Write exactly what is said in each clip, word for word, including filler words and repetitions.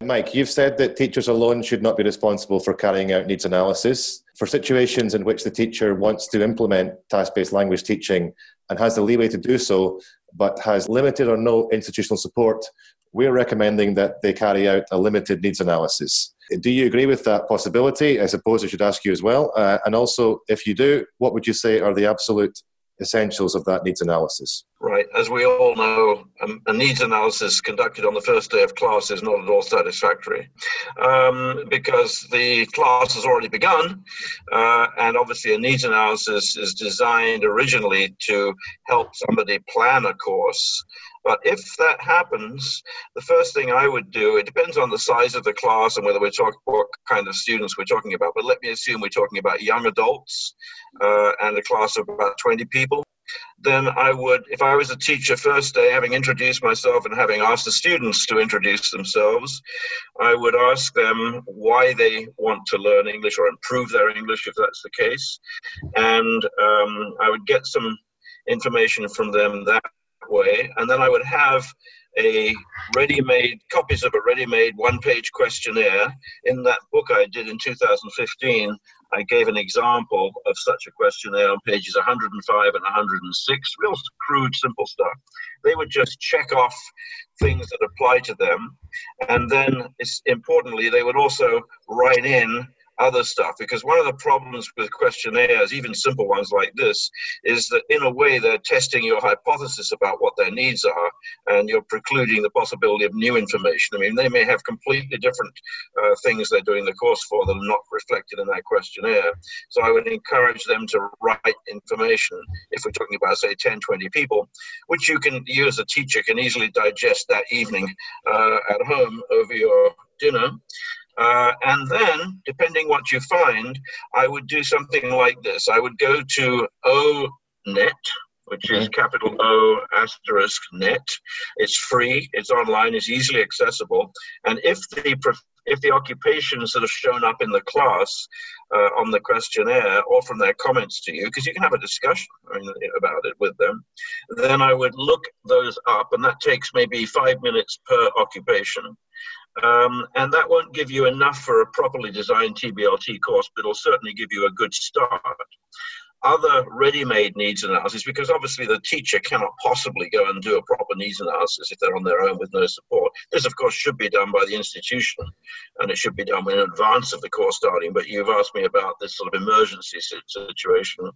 Mike, you've said that teachers alone should not be responsible for carrying out needs analysis. For situations in which the teacher wants to implement task-based language teaching and has the leeway to do so, but has limited or no institutional support, we're recommending that they carry out a limited needs analysis. Do you agree with that possibility? I suppose I should ask you as well. Uh, and also, if you do, what would you say are the absolute essentials of that needs analysis? Right. As we all know, um, a needs analysis conducted on the first day of class is not at all satisfactory um, because the class has already begun. Uh, and obviously a needs analysis is designed originally to help somebody plan a course. But if that happens, the first thing I would do, it depends on the size of the class and whether we're talking what kind of students we're talking about. But let me assume we're talking about young adults uh, and a class of about twenty people. Then I would, if I was a teacher first day, having introduced myself and having asked the students to introduce themselves, I would ask them why they want to learn English or improve their English, if that's the case. And um, I would get some information from them that way. And then I would have a ready-made, copies of a ready-made one-page questionnaire. In that book I did in two thousand fifteen, I gave an example of such a questionnaire on pages one hundred five and one hundred six, real crude, simple stuff. They would just check off things that apply to them. And then, it's, importantly, they would also write in other stuff, because one of the problems with questionnaires, even simple ones like this, is that in a way they're testing your hypothesis about what their needs are, and you're precluding the possibility of new information. I mean, they may have completely different uh, things they're doing the course for that are not reflected in that questionnaire. So I would encourage them to write information, if we're talking about, say, ten, twenty people, which you can, you as a teacher can easily digest that evening uh, at home over your dinner. Uh, and then, depending what you find, I would do something like this. I would go to O net, which is capital O asterisk net. It's free, it's online, it's easily accessible. And if the if the occupations that have shown up in the class uh, on the questionnaire or from their comments to you, because you can have a discussion about it with them, then I would look those up, and that takes maybe five minutes per occupation. Um, and that won't give you enough for a properly designed T B L T course, but it'll certainly give you a good start. Other ready-made needs analysis, because obviously the teacher cannot possibly go and do a proper needs analysis if they're on their own with no support. This, of course, should be done by the institution, and it should be done in advance of the course starting. But you've asked me about this sort of emergency situation.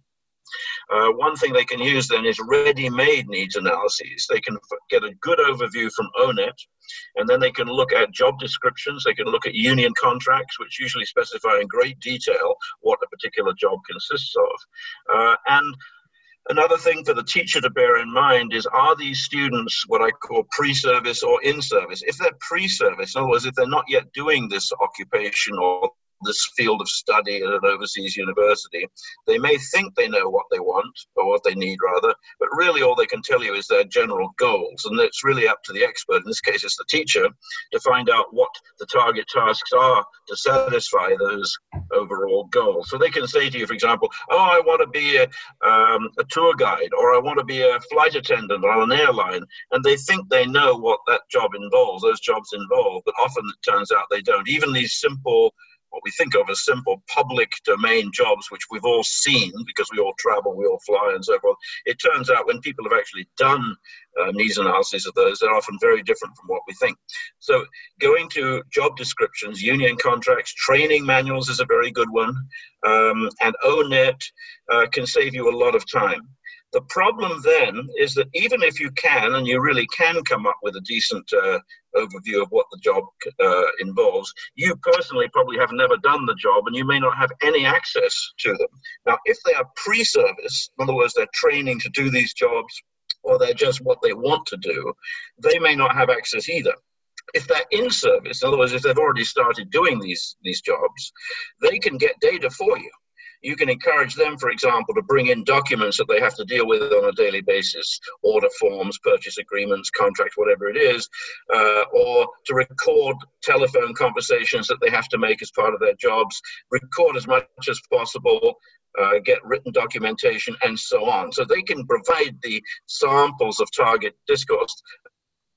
Uh, one thing they can use then is ready-made needs analyses. They can get a good overview from O net, and then they can look at job descriptions. They can look at union contracts, which usually specify in great detail what a particular job consists of. Uh, and another thing for the teacher to bear in mind is, are these students what I call pre-service or in-service? If they're pre-service, in other words, if they're not yet doing this occupation or this field of study at an overseas university, they may think they know what they want, or what they need rather, but really all they can tell you is their general goals. And it's really up to the expert, in this case it's the teacher, to find out what the target tasks are to satisfy those overall goals. So they can say to you, for example, oh, I want to be a, um, a tour guide, or I want to be a flight attendant on an airline. And they think they know what that job involves, those jobs involve, but often it turns out they don't. Even these simple, what we think of as simple public domain jobs, which we've all seen because we all travel, we all fly and so forth, it turns out when people have actually done uh, needs analysis of those, they're often very different from what we think. So going to job descriptions, union contracts, training manuals is a very good one, um, and O net uh, can save you a lot of time. The problem then is that even if you can, and you really can come up with a decent uh, overview of what the job uh, involves, you personally probably have never done the job, and you may not have any access to them. Now, if they are pre-service, in other words, they're training to do these jobs, or they're just what they want to do, they may not have access either. If they're in service, in other words, if they've already started doing these, these jobs, they can get data for you. You can encourage them, for example, to bring in documents that they have to deal with on a daily basis, order forms, purchase agreements, contracts, whatever it is, uh, or to record telephone conversations that they have to make as part of their jobs, record as much as possible, uh, get written documentation, and so on. So they can provide the samples of target discourse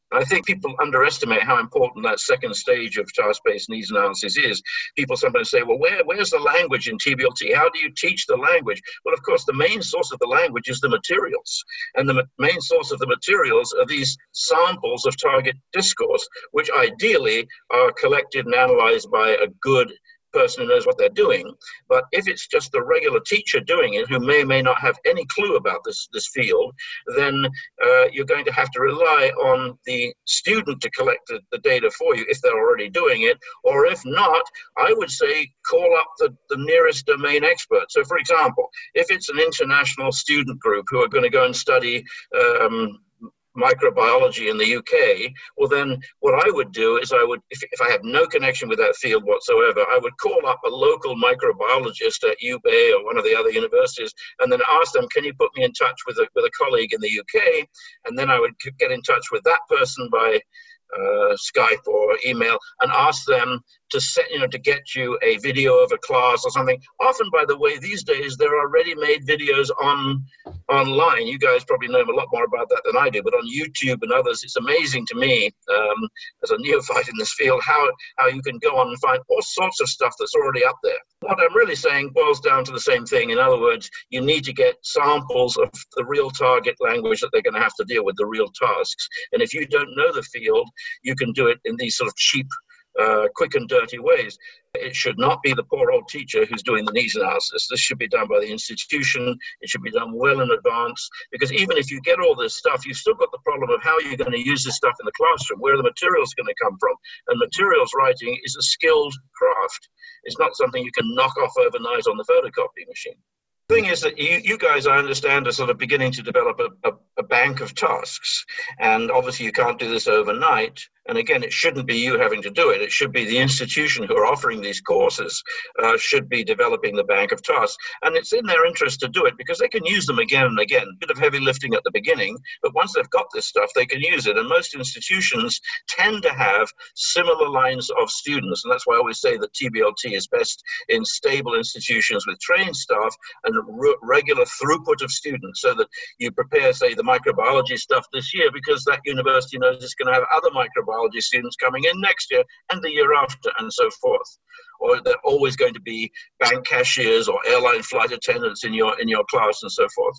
And I think people underestimate how important that second stage of task-based needs analysis is. People sometimes say, well, where, where's the language in T B L T? How do you teach the language? Well, of course, the main source of the language is the materials. And the main source of the materials are these samples of target discourse, which ideally are collected and analyzed by a good person who knows what they're doing. But if it's just the regular teacher doing it, who may or may not have any clue about this, this field, then uh, you're going to have to rely on the student to collect the, the data for you if they're already doing it. Or if not, I would say call up the, the nearest domain expert. So for example, if it's an international student group who are going to go and study um, microbiology in the U K, well then what I would do is I would, if, if I have no connection with that field whatsoever, I would call up a local microbiologist at U B A or one of the other universities and then ask them, can you put me in touch with a, with a colleague in the U K? And then I would get in touch with that person by uh, Skype or email and ask them to set, you know, to get you a video of a class or something. Often, by the way, these days there are ready-made videos on online. You guys probably know a lot more about that than I do, but on YouTube and others, it's amazing to me um, as a neophyte in this field how how you can go on and find all sorts of stuff that's already up there. What I'm really saying boils down to the same thing. In other words, you need to get samples of the real target language that they're going to have to deal with, the real tasks. And if you don't know the field, you can do it in these sort of cheap, Uh, quick and dirty ways. It should not be the poor old teacher who's doing the needs analysis. This should be done by the institution. It should be done well in advance, because even if you get all this stuff, you've still got the problem of how you're going to use this stuff in the classroom, where the materials are going to come from. And materials writing is a skilled craft. It's not something you can knock off overnight on the photocopy machine. The thing is that you, you guys, I understand, are sort of beginning to develop a, a, a bank of tasks. And obviously you can't do this overnight. And again, it shouldn't be you having to do it. It should be the institution who are offering these courses uh, should be developing the bank of tasks. And it's in their interest to do it because they can use them again and again. A bit of heavy lifting at the beginning, but once they've got this stuff, they can use it. And most institutions tend to have similar lines of students. And that's why I always say that T B L T is best in stable institutions with trained staff and re regular throughput of students, so that you prepare, say, the microbiology stuff this year because that university knows it's going to have other microbiology students coming in next year and the year after and so forth. Or they're always going to be bank cashiers or airline flight attendants in your in your class and so forth.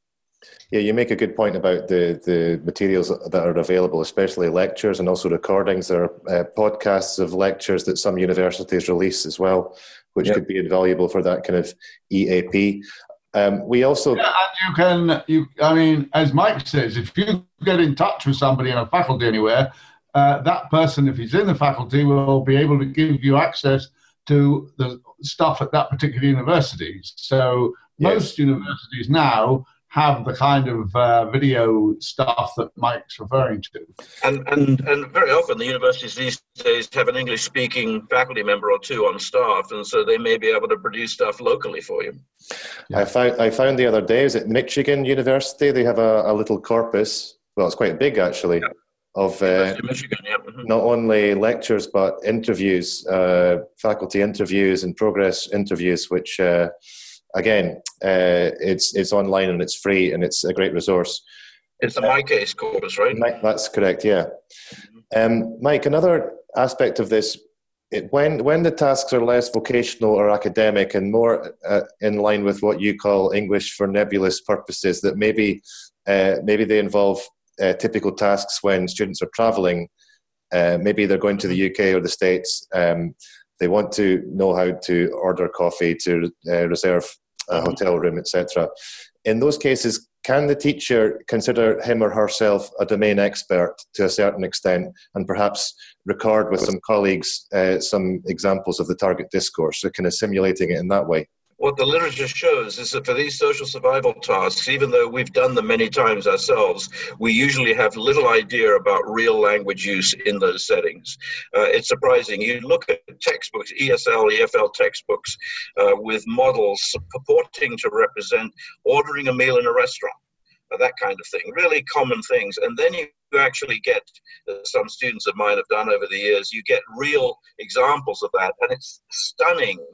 Yeah, you make a good point about the, the materials that are available, especially lectures and also recordings. There are uh, podcasts of lectures that some universities release as well, which yep. could be invaluable for that kind of E A P. Um, we also... Yeah, and you can, you, I mean, as Mike says, if you get in touch with somebody in a faculty anywhere, Uh, that person, if he's in the faculty, will be able to give you access to the stuff at that particular university. So yes. Most universities now have the kind of uh, video stuff that Mike's referring to. And, and, and very often the universities these days have an English-speaking faculty member or two on staff, and so they may be able to produce stuff locally for you. I found, I found the other day, is at Michigan University, they have a, a little corpus. Well, it's quite big, actually. Yeah. Of uh, Michigan, yeah. Mm-hmm. Not only lectures but interviews, uh, faculty interviews and progress interviews, which uh, again, uh, it's it's online and it's free and it's a great resource. It's the MyCase corpus, right? Mike, that's correct, yeah. Mm-hmm. um, Mike, another aspect of this, it, when when the tasks are less vocational or academic and more uh, in line with what you call English for nebulous purposes, that maybe uh, maybe they involve Uh, typical tasks when students are traveling, uh, maybe they're going to the U K or the States, um, they want to know how to order coffee, to uh, reserve a hotel room, et cetera. In those cases, can the teacher consider him or herself a domain expert to a certain extent and perhaps record with some colleagues uh, some examples of the target discourse, so kind of simulating it in that way? What the literature shows is that for these social survival tasks, even though we've done them many times ourselves, we usually have little idea about real language use in those settings. Uh, it's surprising. You look at textbooks, E S L, E F L textbooks, uh, with models purporting to represent ordering a meal in a restaurant, uh, that kind of thing, really common things. And then you actually get, uh, some students of mine have done over the years, you get real examples of that, and it's stunning.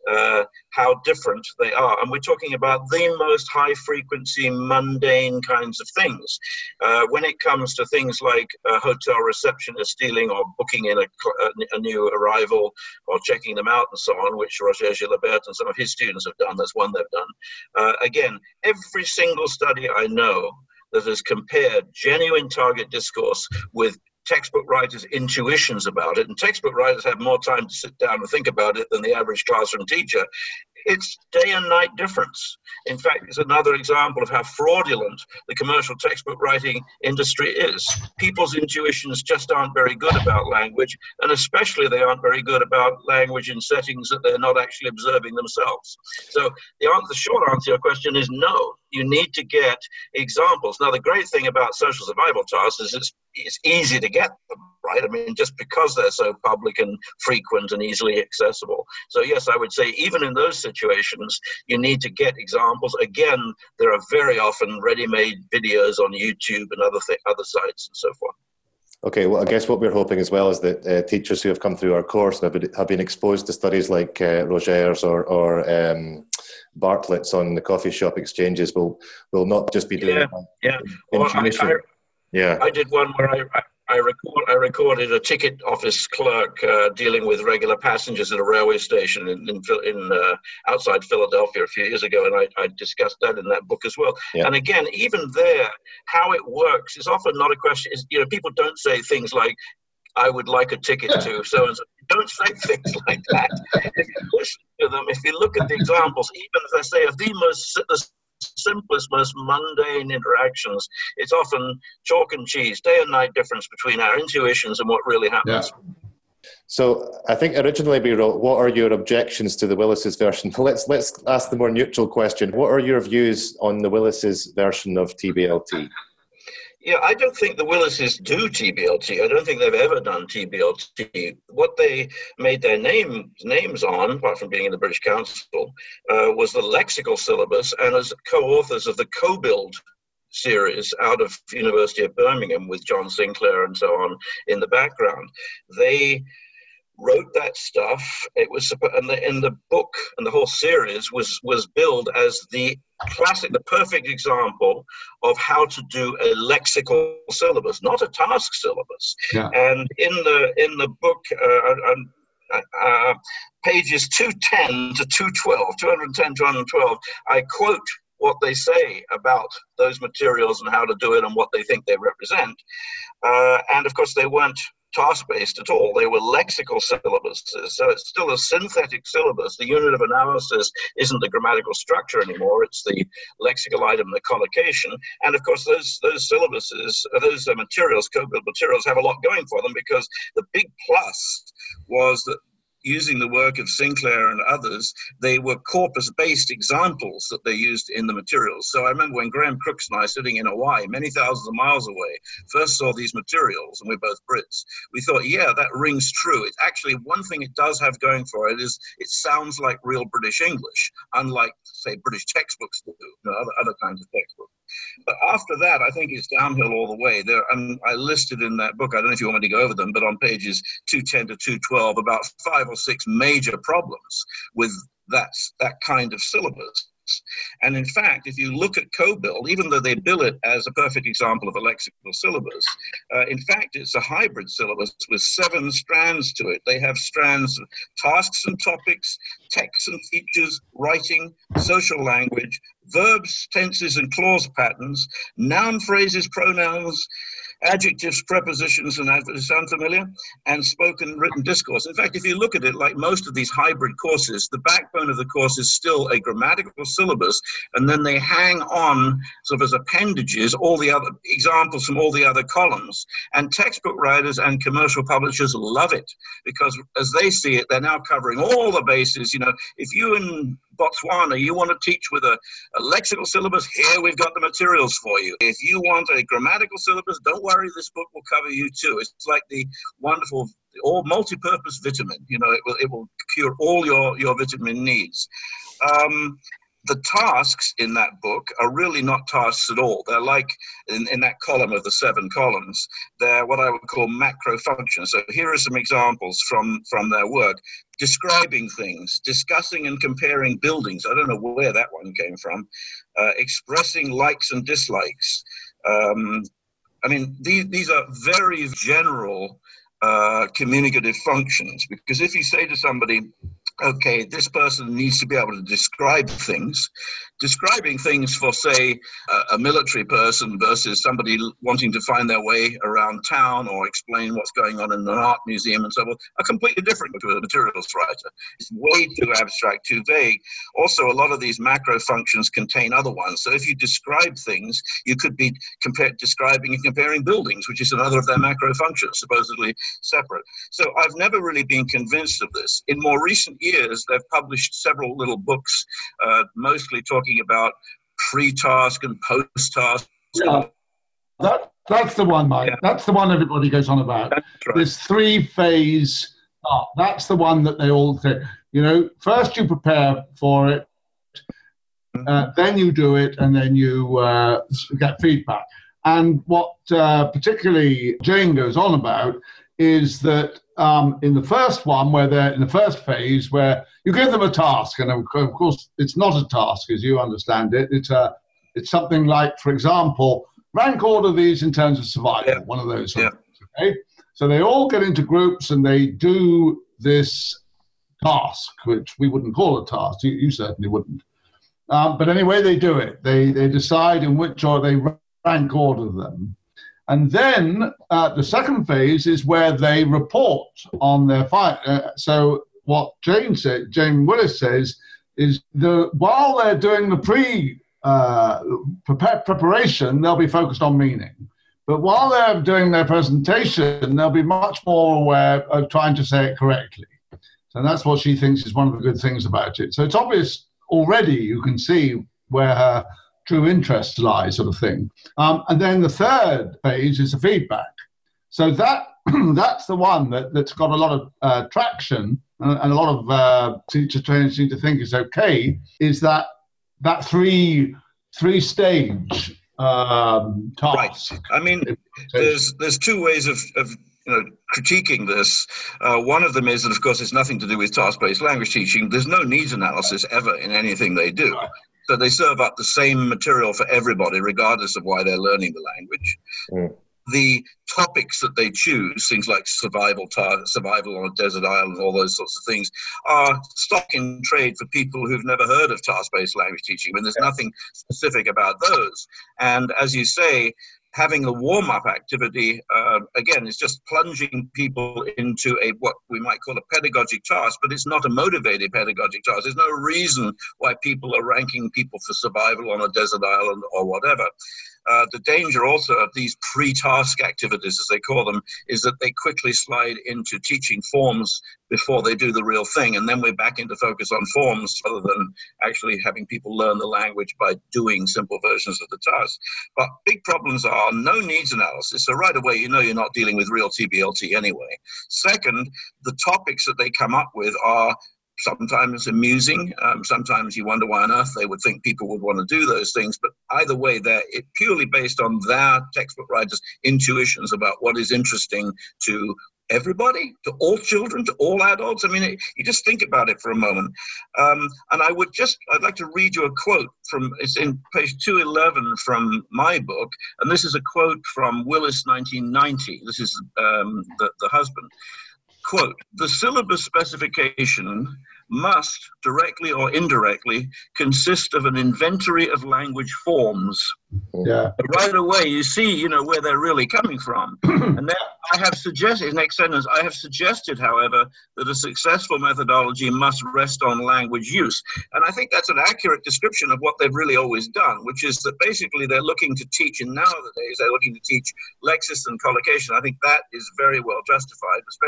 uh, how different they are. And we're talking about the most high-frequency, mundane kinds of things. Uh, when it comes to things like a hotel receptionist dealing or booking in a, a, a new arrival or checking them out and so on, which Roger Gilabert and some of his students have done, that's one they've done. Uh, again, every single study I know that has compared genuine target discourse with textbook writers' intuitions about it, and textbook writers have more time to sit down and think about it than the average classroom teacher, it's day and night difference. In fact, it's another example of how fraudulent the commercial textbook writing industry is. People's intuitions just aren't very good about language, and especially they aren't very good about language in settings that they're not actually observing themselves. So the, answer, the short answer to your question is no. You need to get examples. Now, the great thing about social survival tasks is it's, it's easy to get them, right? I mean, just because they're so public and frequent and easily accessible. So yes, I would say even in those situations, you need to get examples. Again, there are very often ready-made videos on YouTube and other, th other sites and so forth. Okay, well, I guess what we're hoping as well is that uh, teachers who have come through our course and have been, have been exposed to studies like uh, Roger's or, or um, Bartlett's on the coffee shop exchanges will will not just be doing yeah, yeah. Well, I, I, yeah. I did one where I, I, I, record, I recorded a ticket office clerk uh, dealing with regular passengers at a railway station in, in, in uh, outside Philadelphia a few years ago, and I, I discussed that in that book as well. Yeah. And again, even there, how it works is often not a question. Is, you know, people don't say things like, I would like a ticket to so-and-so. Don't say things like that. If you listen to them, if you look at the examples, even as I say, of the most the simplest, most mundane interactions, it's often chalk and cheese, day and night difference between our intuitions and what really happens. Yeah. So I think originally we wrote, what are your objections to the Willis's version? Let's, let's ask the more neutral question. What are your views on the Willis's version of T B L T? Yeah, I don't think the Willises do T B L T. I don't think they've ever done T B L T. What they made their name, names on, apart from being in the British Council, uh, was the lexical syllabus, and as co-authors of the CoBuild series out of University of Birmingham with John Sinclair and so on in the background. They wrote that stuff. It was, and the, in the book and the whole series was was billed as the classic, the perfect example of how to do a lexical syllabus, not a task syllabus. Yeah. And in the in the book, uh, uh, uh, pages two ten to two twelve, two ten, two twelve, I quote what they say about those materials and how to do it and what they think they represent. Uh, and of course, they weren't task-based at all. They were lexical syllabuses. So it's still a synthetic syllabus. The unit of analysis isn't the grammatical structure anymore. It's the lexical item, the collocation. And of course, those those syllabuses, those uh, materials, co-build materials, have a lot going for them, because the big plus was that using the work of Sinclair and others, they were corpus-based examples that they used in the materials. So I remember when Graham Crooks and I, sitting in Hawaii, many thousands of miles away, first saw these materials, and we're both Brits, we thought, yeah, that rings true. It's actually, one thing it does have going for it is it sounds like real British English, unlike, say, British textbooks do, you know, other, other kinds of textbooks. But after that, I think it's downhill all the way. There, and I listed in that book, I don't know if you want me to go over them, but on pages two ten to two twelve, about five or six major problems with that, that kind of syllabus. And in fact, if you look at CoBuild, even though they bill it as a perfect example of a lexical syllabus, uh, in fact, it's a hybrid syllabus with seven strands to it. They have strands of tasks and topics, texts and features, writing, social language, verbs, tenses and clause patterns, noun phrases, pronouns, adjectives, prepositions, and adverbs, sound familiar? And spoken written discourse. In fact, if you look at it, like most of these hybrid courses, the backbone of the course is still a grammatical syllabus, and then they hang on sort of as appendages all the other examples from all the other columns. And textbook writers and commercial publishers love it, because as they see it, they're now covering all the bases. You know, if you in Botswana, you want to teach with a, a lexical syllabus, here we've got the materials for you. If you want a grammatical syllabus, don't worry, this book will cover you too. It's like the wonderful, all multi-purpose vitamin. You know, it will, it will cure all your, your vitamin needs. Um, the tasks in that book are really not tasks at all. They're like, in, in that column of the seven columns, they're what I would call macro functions. So here are some examples from, from their work. Describing things, discussing and comparing buildings. I don't know where that one came from. Uh, expressing likes and dislikes. Um, I mean, these, these are very general uh, communicative functions, because if you say to somebody, okay, this person needs to be able to describe things. Describing things for, say, a, a military person versus somebody wanting to find their way around town or explain what's going on in an art museum and so on are completely different to a materials writer. It's way too abstract, too vague. Also, a lot of these macro functions contain other ones. So if you describe things, you could be compare, describing and comparing buildings, which is another of their macro functions, supposedly separate. So I've never really been convinced of this. In more recent years, they've published several little books, uh, mostly talking about pre-task and post-task. Yeah, that, that's the one, Mike. Yeah. That's the one everybody goes on about. Right. This three-phase, oh, that's the one that they all say. You know, first you prepare for it, mm-hmm. uh, then you do it, and then you uh, get feedback. And what uh, particularly Jane goes on about is that um, in the first one, where they're in the first phase, where you give them a task, and of course it's not a task as you understand it. It's a, it's something like, for example, rank order these in terms of survival. Yeah. One of those. Yeah. Things, okay. So they all get into groups and they do this task, which we wouldn't call a task. You, you certainly wouldn't. Um, but anyway, they do it. They they decide in which order they rank order them. And then uh, the second phase is where they report on their fight. Uh, so what Jane said, Jane Willis says, is the while they're doing the pre uh, prepare, preparation, they'll be focused on meaning. But while they're doing their presentation, they'll be much more aware of trying to say it correctly. So that's what she thinks is one of the good things about it. So it's obvious already, you can see where her true interest lies, sort of thing. Um, and then the third phase is the feedback. So that that's the one that, that's got a lot of uh, traction, and, and a lot of uh, teacher trainers seem to think is okay, is that that three three stage um, task. Right. I mean, there's there's two ways of, of you know, critiquing this. Uh, one of them is that, of course, it's nothing to do with task-based language teaching. There's no needs analysis ever in anything they do. Right. So they serve up the same material for everybody, regardless of why they're learning the language. Mm. The topics that they choose, things like survival, tar- survival on a desert island, all those sorts of things, are stock in trade for people who've never heard of task-based language teaching. I mean, there's nothing specific about those. And as you say, having a warm-up activity, uh, again, is just plunging people into a what we might call a pedagogic task, but it's not a motivated pedagogic task. There's no reason why people are ranking people for survival on a desert island or whatever. Uh, the danger also of these pre-task activities, as they call them, is that they quickly slide into teaching forms before they do the real thing. And then we're back into focus on forms rather than actually having people learn the language by doing simple versions of the task. But big problems are no needs analysis. So right away, you know you're not dealing with real T B L T anyway. Second, the topics that they come up with are sometimes amusing. Um, sometimes you wonder why on earth they would think people would want to do those things. But either way, they're purely based on their textbook writers' intuitions about what is interesting to everybody, to all children, to all adults. I mean, it, you just think about it for a moment. Um, and I would just, I'd like to read you a quote from, it's in page two eleven from my book. And this is a quote from Willis nineteen ninety. This is um, the, the husband. Quote, "The syllabus specification must, directly or indirectly, consist of an inventory of language forms." Yeah. But right away, you see, you know, where they're really coming from. And then I have suggested, next sentence, I have suggested, however, that a successful methodology must rest on language use. And I think that's an accurate description of what they've really always done, which is that basically they're looking to teach, in nowadays, they're looking to teach lexis and collocation. I think that is very well justified, especially for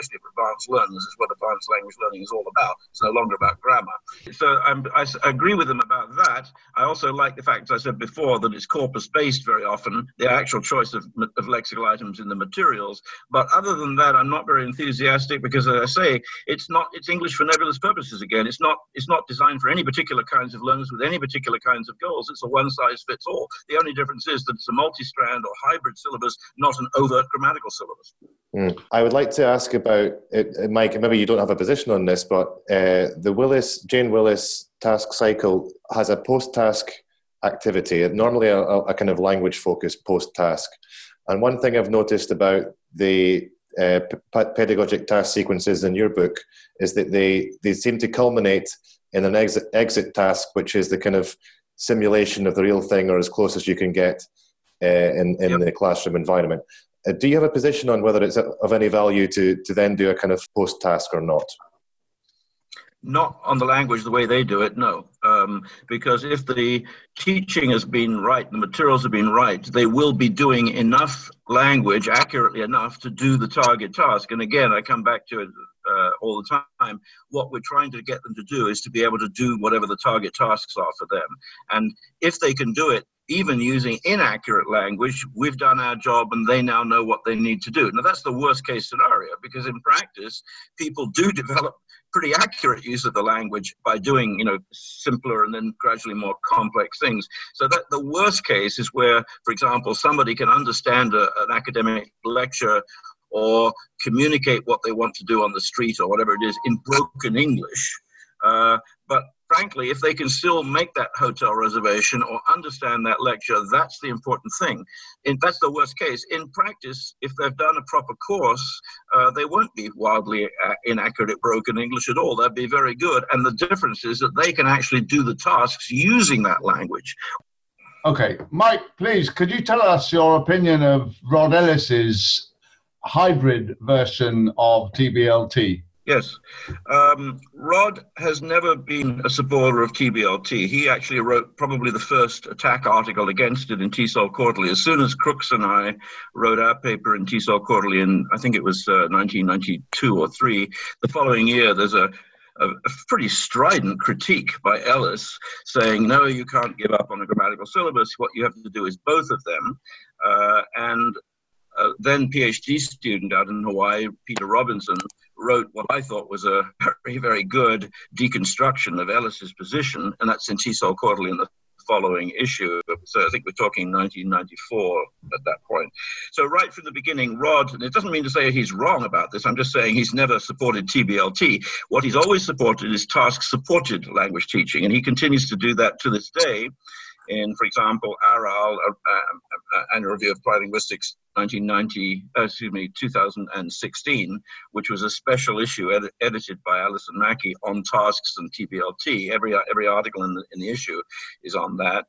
advanced learners is what advanced language learning is all about. It's no longer about grammar. So I'm, I s- agree with them about that. I also like the fact, as I said before, that it's corpus-based very often, the actual choice of, of lexical items in the materials. But other than that, I'm not very enthusiastic because, as I say, it's not it's English for nebulous purposes again. It's not it's not designed for any particular kinds of learners with any particular kinds of goals. It's a one-size-fits-all. The only difference is that it's a multi-strand or hybrid syllabus, not an overt grammatical syllabus. Mm. I would like to ask about, it, Mike, maybe you don't have a position on this, but uh, the Willis, Jane Willis task cycle has a post-task activity, normally a, a kind of language-focused post-task. And one thing I've noticed about the uh, p- pedagogic task sequences in your book is that they, they seem to culminate in an exit, exit task, which is the kind of simulation of the real thing or as close as you can get uh, in, in yep. the classroom environment. Uh, do you have a position on whether it's of any value to, to then do a kind of post-task or not? Not on the language the way they do it, no. Um, because if the teaching has been right, the materials have been right, they will be doing enough language, accurately enough, to do the target task. And again, I come back to it uh, all the time. What we're trying to get them to do is to be able to do whatever the target tasks are for them. And if they can do it, even using inaccurate language, we've done our job and they now know what they need to do. Now, that's the worst case scenario, because in practice, people do develop pretty accurate use of the language by doing, you know, simpler and then gradually more complex things. So that the worst case is where, for example, somebody can understand a, an academic lecture or communicate what they want to do on the street or whatever it is in broken English. Uh, but frankly, if they can still make that hotel reservation or understand that lecture, that's the important thing. And that's the worst case. In practice, if they've done a proper course, uh, they won't be wildly uh, inaccurate at broken English at all. They'll be very good. And the difference is that they can actually do the tasks using that language. Okay. Mike, please, could you tell us your opinion of Rod Ellis's hybrid version of T B L T? Yes. Um, Rod has never been a supporter of T B L T. He actually wrote probably the first attack article against it in T S O L Quarterly. As soon as Crooks and I wrote our paper in T S O L Quarterly in, I think it was uh, nineteen ninety-two or three, the following year there's a, a, a pretty strident critique by Ellis saying, no, you can't give up on a grammatical syllabus. What you have to do is both of them. Uh, and uh, then PhD student out in Hawaii, Peter Robinson, wrote what I thought was a very, very good deconstruction of Ellis's position, and that's in T S O L Quarterly in the following issue. So I think we're talking nineteen ninety-four at that point. So right from the beginning, Rod, and it doesn't mean to say he's wrong about this, I'm just saying he's never supported T B L T. What he's always supported is task-supported language teaching, and he continues to do that to this day. In, for example, Aral, uh, uh, Annual Review of Applied Linguistics, nineteen ninety, uh, excuse me, two thousand sixteen, which was a special issue ed- edited by Alison Mackey on tasks and T B L T. Every every article in the in the issue is on that.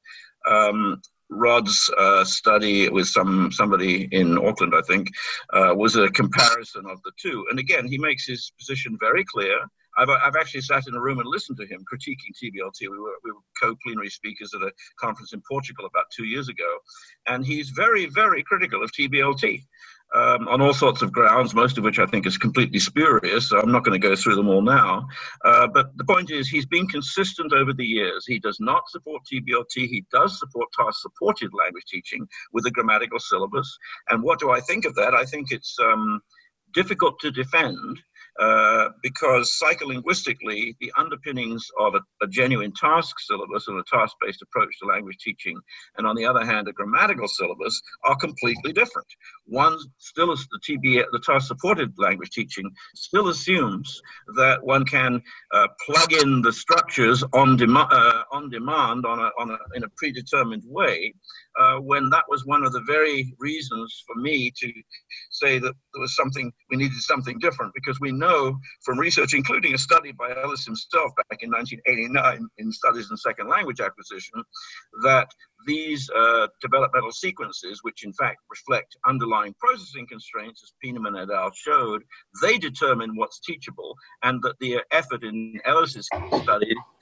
Um, Rod's uh, study with some somebody in Auckland, I think, uh, was a comparison of the two. And again, he makes his position very clear. I've, I've actually sat in a room and listened to him critiquing T B L T. We were, we were co-plenary speakers at a conference in Portugal about two years ago. And he's very, very critical of T B L T um, on all sorts of grounds, most of which I think is completely spurious. So I'm not going to go through them all now. Uh, but the point is, he's been consistent over the years. He does not support T B L T. He does support task-supported language teaching with a grammatical syllabus. And what do I think of that? I think it's um, difficult to defend. Uh, because psycholinguistically, the underpinnings of a, a genuine task syllabus and a task-based approach to language teaching, and on the other hand, a grammatical syllabus, are completely different. One still is the T B, the task-supported language teaching, still assumes that one can uh, plug in the structures on, dem- uh, on demand on a, on a, in a predetermined way. Uh, when that was one of the very reasons for me to say that there was something, we needed something different, because we know from research, including a study by Ellis himself back in nineteen eighty-nine in Studies in Second Language Acquisition, that these uh, developmental sequences, which in fact reflect underlying processing constraints, as Pieneman et al. Showed, they determine what's teachable, and that the effort in Ellis's study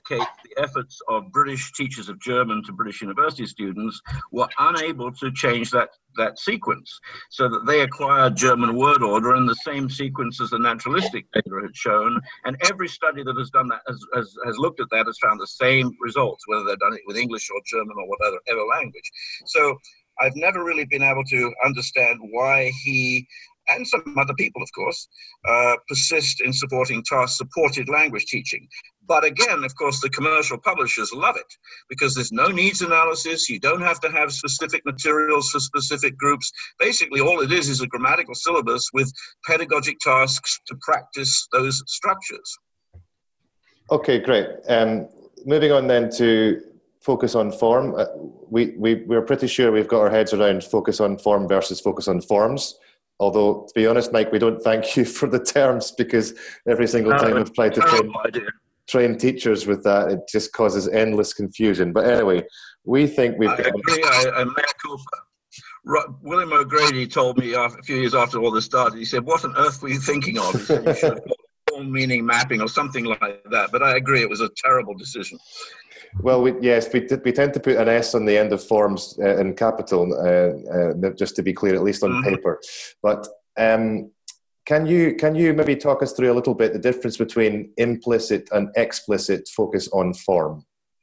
case, the efforts of British teachers of German to British university students were unable to change that, that sequence, so that they acquired German word order in the same sequence as the naturalistic data had shown. And every study that has done that, has, has, has looked at that, has found the same results, whether they've done it with English or German or whatever language. So I've never really been able to understand why he, and some other people, of course, uh, persist in supporting task-supported language teaching. But again, of course, the commercial publishers love it because there's no needs analysis. You don't have to have specific materials for specific groups. Basically, all it is is a grammatical syllabus with pedagogic tasks to practice those structures. Okay, great. Um, moving on then to focus on form. Uh, we, we, we're pretty sure we've got our heads around focus on form versus focus on forms. Although, to be honest, Mike, we don't thank you for the terms because every single time we've tried to train, train teachers with that, it just causes endless confusion. But anyway, we think we've I got... agree, I, I mea culpa. William O'Grady told me a few years after all this started, he said, what on earth were you thinking of? He said, you should have got form meaning mapping or something like that. But I agree, it was a terrible decision. Well, we, yes, we, we tend to put an S on the end of forms uh, in capital, uh, uh, just to be clear, at least on mm-hmm. paper. But um, can you can you maybe talk us through a little bit the difference between implicit and explicit focus on form?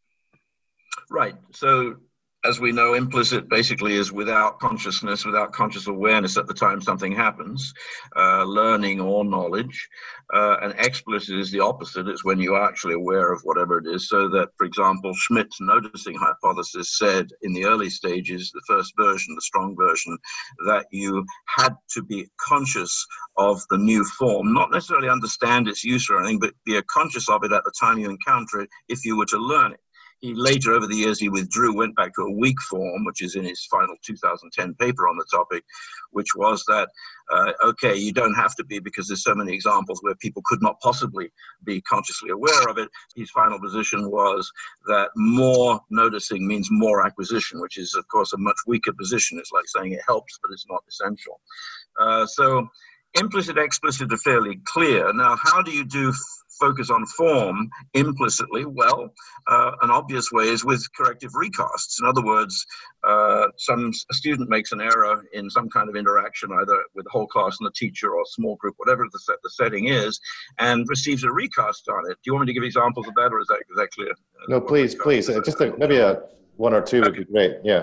Right. So, as we know, implicit basically is without consciousness, without conscious awareness at the time something happens, uh, learning or knowledge. Uh, and explicit is the opposite. It's when you are actually aware of whatever it is. So that, for example, Schmidt's noticing hypothesis said in the early stages, the first version, the strong version, that you had to be conscious of the new form, not necessarily understand its use or anything, but be conscious of it at the time you encounter it if you were to learn it. He later, over the years, he withdrew, went back to a weak form, which is in his final two thousand ten paper on the topic, which was that, uh, okay, you don't have to be because there's so many examples where people could not possibly be consciously aware of it. His final position was that more noticing means more acquisition, which is, of course, a much weaker position. It's like saying it helps, but it's not essential. Uh, so implicit, explicit are fairly clear. Now, how do you do focus on form implicitly? Well, uh, an obvious way is with corrective recasts. In other words, uh, some a student makes an error in some kind of interaction, either with the whole class and the teacher or a small group, whatever the, set, the setting is, and receives a recast on it. Do you want me to give examples of that, or is that, is that clear? No, please, please. Uh, just a, maybe a one or two okay. would be great. Yeah.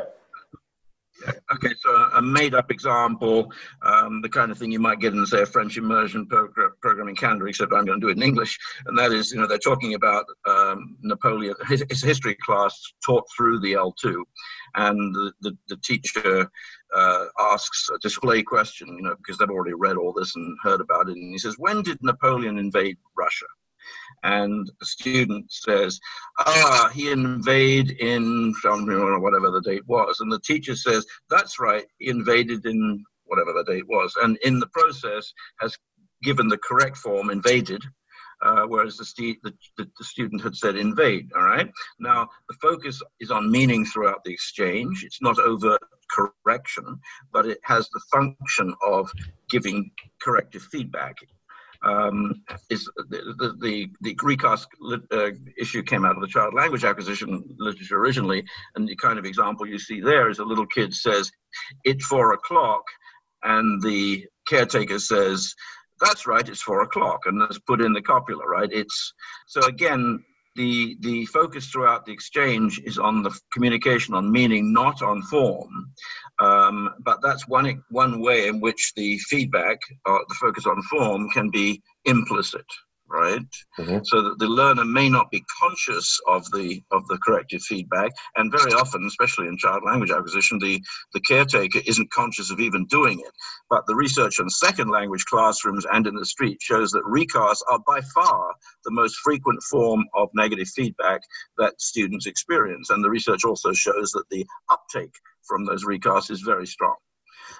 Okay, so a made-up example, um, the kind of thing you might get in, say, a French immersion program, program in Canada, except I'm going to do it in English, and that is, you know, they're talking about um, Napoleon, his, his history class taught through the L two, and the, the, the teacher uh, asks a display question, you know, because they've already read all this and heard about it, and he says, when did Napoleon invade Russia? And the student says, ah, he invaded in whatever the date was. And the teacher says, that's right, he invaded in whatever the date was. And in the process has given the correct form, invaded, uh, whereas the, stu the, the, the student had said invade, all right? Now, the focus is on meaning throughout the exchange. It's not overt correction, but it has the function of giving corrective feedback. Um, is the, the, the, the recast uh, issue came out of the child language acquisition literature originally, and the kind of example you see there is a little kid says, it's four o'clock, and the caretaker says, that's right, it's four o'clock, and let's put in the copula, right? It's, so again, the, the focus throughout the exchange is on the communication, on meaning, not on form. Um, but that's one, one way in which the feedback, uh, the focus on form, can be implicit, right? Mm-hmm. So that the learner may not be conscious of the of the corrective feedback, and very often, especially in child language acquisition, the, the caretaker isn't conscious of even doing it. But the research on second language classrooms and in the street shows that recasts are by far the most frequent form of negative feedback that students experience. And the research also shows that the uptake from those recasts is very strong.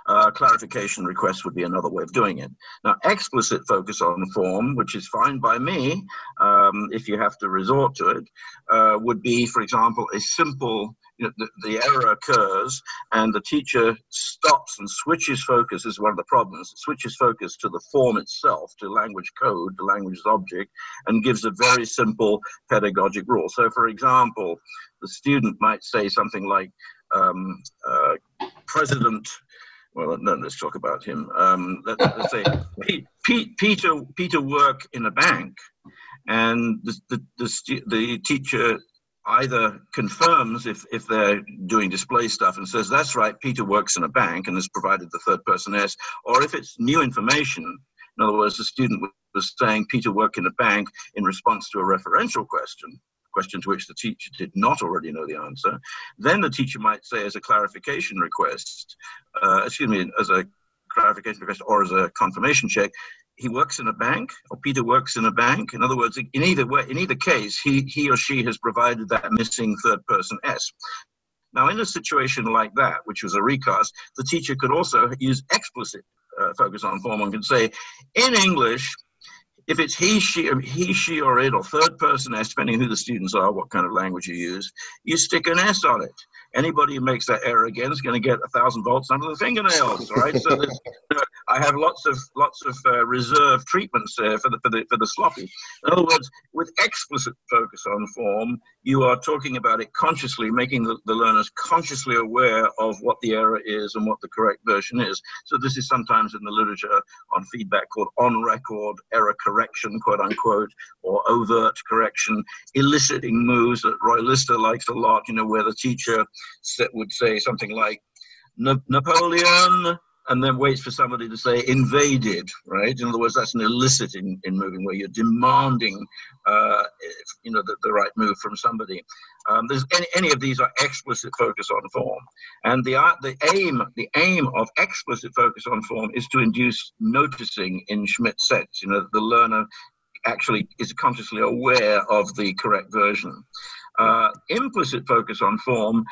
Uh, clarification requests would be another way of doing it. Now, explicit focus on form, which is fine by me, um, if you have to resort to it, uh, would be, for example, a simple, you know, the, the error occurs and the teacher stops and switches focus. Is one of the problems. It switches focus to the form itself, to language code, the language object, and gives a very simple pedagogic rule. So, for example, the student might say something like, um, uh, President, well, no, let's talk about him. Um, let, let's say Pete, Pete, Peter, Peter work in a bank, and the, the, the, the teacher either confirms if, if they're doing display stuff and says, that's right, Peter works in a bank, and has provided the third person S, or if it's new information, in other words, the student was saying Peter worked in a bank in response to a referential question, question to which the teacher did not already know the answer, then the teacher might say as a clarification request, uh, excuse me, as a clarification request or as a confirmation check, he works in a bank, or Peter works in a bank. In other words, in either way, in either case, he, he or she has provided that missing third person S. Now, in a situation like that, which was a recast, the teacher could also use explicit uh, focus on form and can say, in English, if it's he, she, or he, she, or it, or third person S, depending who the students are, what kind of language you use, you stick an S on it. Anybody who makes that error again is going to get a thousand volts under the fingernails, right? So there's, you know, I have lots of lots of uh, reserve treatments uh, for the for the for the sloppy. In other words, with explicit focus on form, you are talking about it consciously, making the, the learners consciously aware of what the error is and what the correct version is. So this is sometimes in the literature on feedback called on-record error correction, quote unquote, or overt correction, eliciting moves that Roy Lister likes a lot. You know, where the teacher would say something like Napoleon, and then waits for somebody to say invaded, right? In other words, that's an elicit in, in moving, where you're demanding, uh, you know, the, the right move from somebody. Um, there's any, any of these are explicit focus on form, and the the aim the aim of explicit focus on form is to induce noticing in Schmidt's sense. You know, the learner actually is consciously aware of the correct version. Uh, implicit focus on form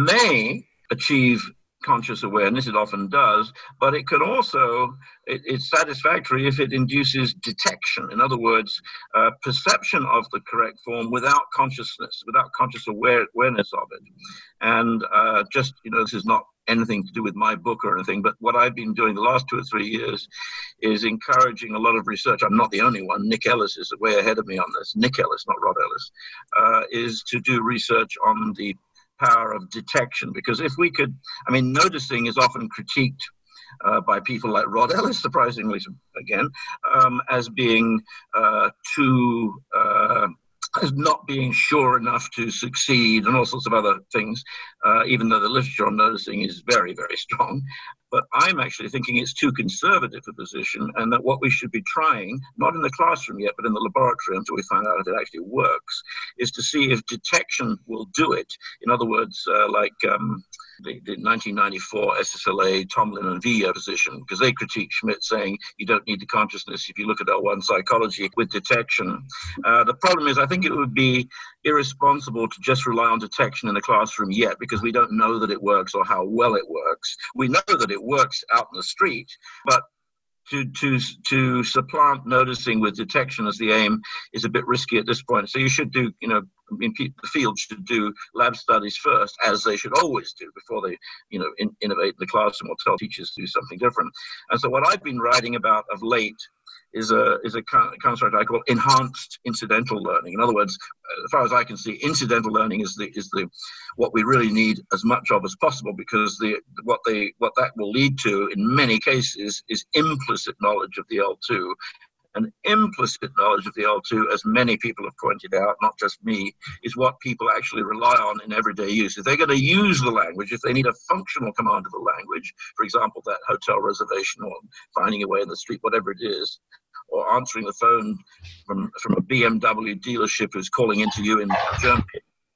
may achieve conscious awareness, it often does, but it can also, it, it's satisfactory if it induces detection. In other words, uh, perception of the correct form without consciousness, without conscious aware, awareness of it. And uh, just, you know, this is not anything to do with my book or anything, but what I've been doing the last two or three years is encouraging a lot of research. I'm not the only one. Nick Ellis is way ahead of me on this. Nick Ellis, not Rod Ellis, uh, is to do research on the power of detection. Because if we could, I mean, noticing is often critiqued uh, by people like Rod Ellis, surprisingly, again, um, as being uh, too, uh, as not being sure enough to succeed and all sorts of other things, uh, even though the literature on noticing is very, very strong. But I'm actually thinking it's too conservative a position, and that what we should be trying, not in the classroom yet, but in the laboratory until we find out if it actually works, is to see if detection will do it. In other words, uh, like um, the, the nineteen ninety-four S S L A, Tomlin and Villa position, because they critique Schmidt saying you don't need the consciousness if you look at L one psychology with detection. Uh, the problem is I think it would be irresponsible to just rely on detection in the classroom yet, because we don't know that it works or how well it works. We know that it works out in the street, but to to to supplant noticing with detection as the aim is a bit risky at this point. So you should do, you know, I mean, the field should do lab studies first, as they should always do before they, you know, in, innovate the classroom or tell teachers to do something different. And so what I've been writing about of late is a is a construct I call enhanced incidental learning. In other words, as far as I can see, incidental learning is the is the what we really need as much of as possible, because the what they what that will lead to in many cases is implicit knowledge of the L two. And implicit knowledge of the L two, as many people have pointed out, not just me, is what people actually rely on in everyday use. If they're going to use the language, if they need a functional command of the language, for example, that hotel reservation or finding a way in the street, whatever it is, or answering the phone from, from a B M W dealership who's calling into you in Germany,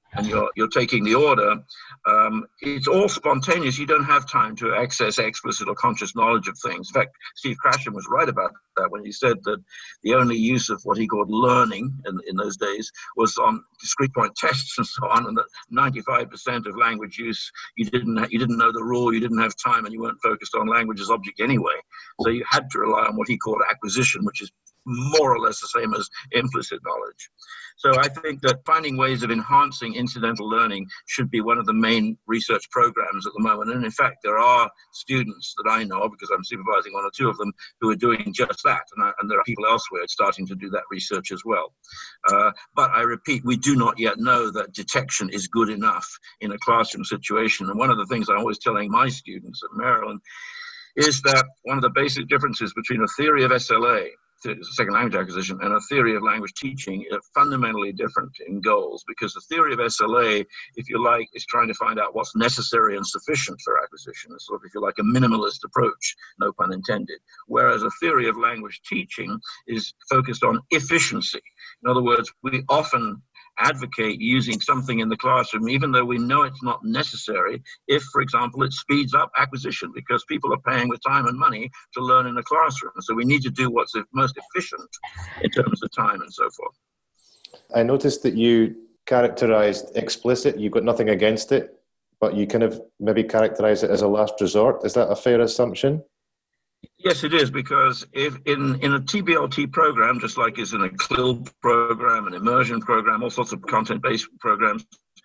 and you're you're taking the order, um, it's all spontaneous. You don't have time to access explicit or conscious knowledge of things. In fact, Steve Krashen was right about that when he said that the only use of what he called learning in, in those days was on discrete point tests and so on, and that ninety-five percent of language use, you didn't ha- you didn't know the rule, you didn't have time, and you weren't focused on language as object anyway. So you had to rely on what he called acquisition, which is more or less the same as implicit knowledge. So I think that finding ways of enhancing incidental learning should be one of the main research programs at the moment. And in fact, there are students that I know, because I'm supervising one or two of them, who are doing just that. And, I, and there are people elsewhere starting to do that research as well. Uh, but I repeat, we do not yet know that detection is good enough in a classroom situation. And one of the things I'm always telling my students at Maryland is that one of the basic differences between a theory of S L A, second language acquisition, and a theory of language teaching are fundamentally different in goals, because the theory of S L A, if you like, is trying to find out what's necessary and sufficient for acquisition. It's sort of, if you like, a minimalist approach, no pun intended. Whereas a theory of language teaching is focused on efficiency. In other words, we often advocate using something in the classroom, even though we know it's not necessary, if, for example, it speeds up acquisition, because people are paying with time and money to learn in a classroom. So we need to do what's most efficient in terms of time and so forth. I noticed that you characterized explicit, you've got nothing against it, but you kind of maybe characterize it as a last resort. Is that a fair assumption? Yes, it is, because if in, in a T B L T program, just like is in a C L I L program, an immersion program, all sorts of content-based programs,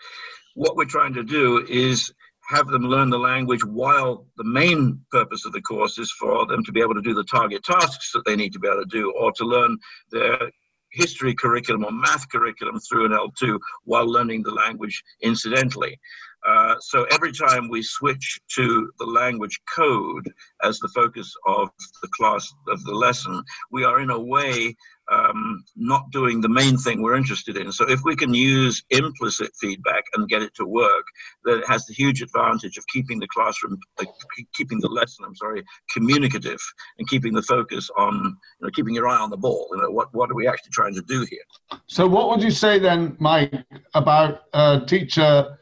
what we're trying to do is have them learn the language while the main purpose of the course is for them to be able to do the target tasks that they need to be able to do, or to learn their history curriculum or math curriculum through an L two while learning the language incidentally. Uh, so every time we switch to the language code as the focus of the class, of the lesson, we are in a way um, not doing the main thing we're interested in. So if we can use implicit feedback and get it to work, then it has the huge advantage of keeping the classroom, uh, keeping the lesson, I'm sorry, communicative, and keeping the focus on, you know, keeping your eye on the ball. You know, what, what are we actually trying to do here? So what would you say then, Mike, about a teacher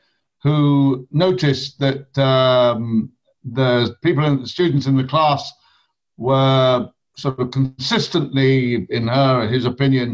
who noticed that um, the people and the students in the class were sort of consistently, in her, his opinion,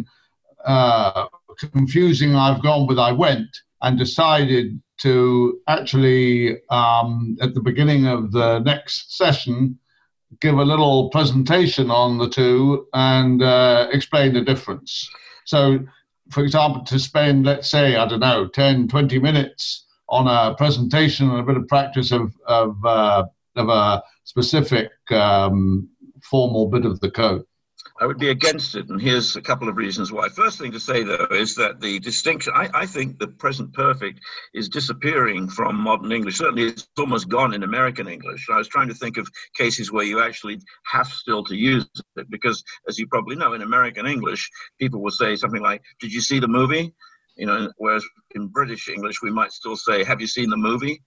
uh, confusing I've gone with I went, and decided to actually, um, at the beginning of the next session, give a little presentation on the two and uh, explain the difference. So, for example, to spend, let's say, I don't know, ten, twenty minutes on a presentation and a bit of practice of of, uh, of a specific um, formal bit of the code. I would be against it, and here's a couple of reasons why. First thing to say, though, is that the distinction, I, I think the present perfect is disappearing from modern English. Certainly, it's almost gone in American English. I was trying to think of cases where you actually have still to use it, because, as you probably know, in American English, people will say something like, "Did you see the movie?" You know, whereas in British English, we might still say, "Have you seen the movie?"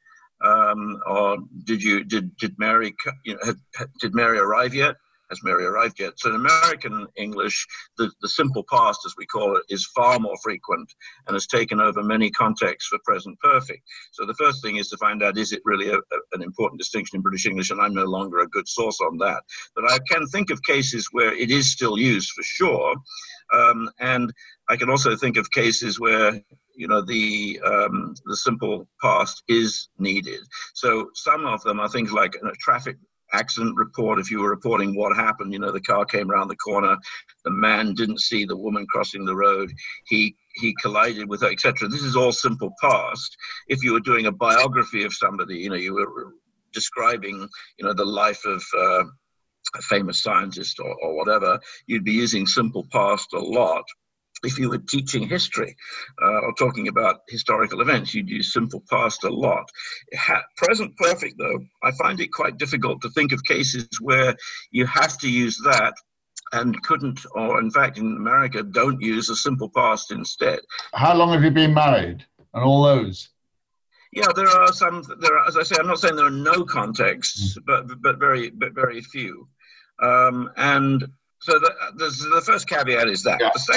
Um, or did you did did Mary you know had, did Mary arrive yet? Has Mary arrived yet? So in American English, the, the simple past, as we call it, is far more frequent and has taken over many contexts for present perfect. So the first thing is to find out, is it really a, a, an important distinction in British English? And I'm no longer a good source on that. But I can think of cases where it is still used for sure. Um, and I can also think of cases where, you know, the um, the simple past is needed. So some of them are things like a traffic accident report. If you were reporting what happened, you know, the car came around the corner, the man didn't see the woman crossing the road, he he collided with her, et cetera. This is all simple past. If you were doing a biography of somebody, you know, you were describing, you know, the life of uh, a famous scientist or, or whatever, you'd be using simple past a lot. If you were teaching history uh, or talking about historical events, you'd use simple past a lot. Ha- present perfect, though, I find it quite difficult to think of cases where you have to use that and couldn't, or in fact in America, don't use a simple past instead. How long have you been married and all those? Yeah, there are some, there are, as I say, I'm not saying there are no contexts, mm. but, but, very, but very few. Um, and so the, the, the first caveat is that. Yeah. The second thing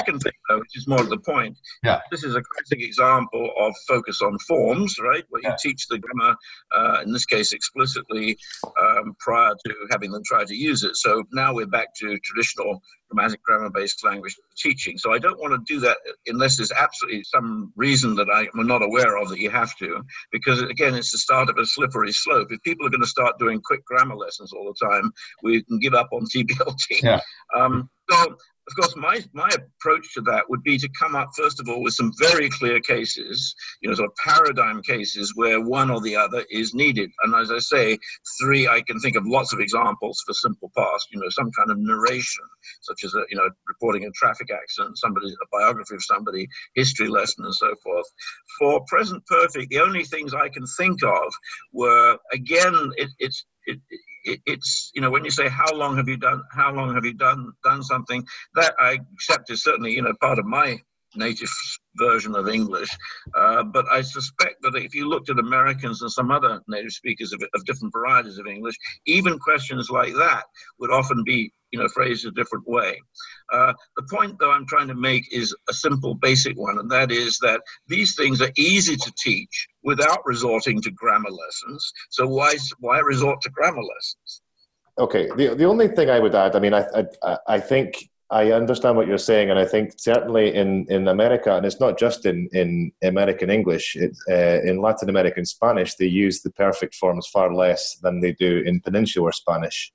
uh, which is more to the point. Yeah. This is a classic example of focus on forms, right? Where you Yeah. teach the grammar, uh, in this case explicitly, um, prior to having them try to use it. So now we're back to traditional grammatic grammar-based language teaching. So I don't want to do that unless there's absolutely some reason that I'm not aware of that you have to, because again, it's the start of a slippery slope. If people are going to start doing quick grammar lessons all the time, we can give up on T B L T. Yeah. Um, so, of course, my, my approach to that would be to come up, first of all, with some very clear cases, you know, sort of paradigm cases where one or the other is needed. And as I say, three, I can think of lots of examples for simple past, you know, some kind of narration, such as, a, you know, reporting a traffic accident, somebody, a biography of somebody, history lesson, and so forth. For present perfect, the only things I can think of were, again, it, it's, it, it, it's, you know, when you say how long have you done, how long have you done, done something, that I accept is certainly, you know, part of my native version of English. Uh, but I suspect that if you looked at Americans and some other native speakers of, of different varieties of English, even questions like that would often be, you know, phrased a different way. Uh, the point, though, I'm trying to make is a simple, basic one, and that is that these things are easy to teach without resorting to grammar lessons. So why why resort to grammar lessons? Okay. The the only thing I would add, I mean, I I, I think I understand what you're saying, and I think certainly in, in America, and it's not just in, in American English, it, uh, in Latin American Spanish, they use the perfect forms far less than they do in Peninsular Spanish.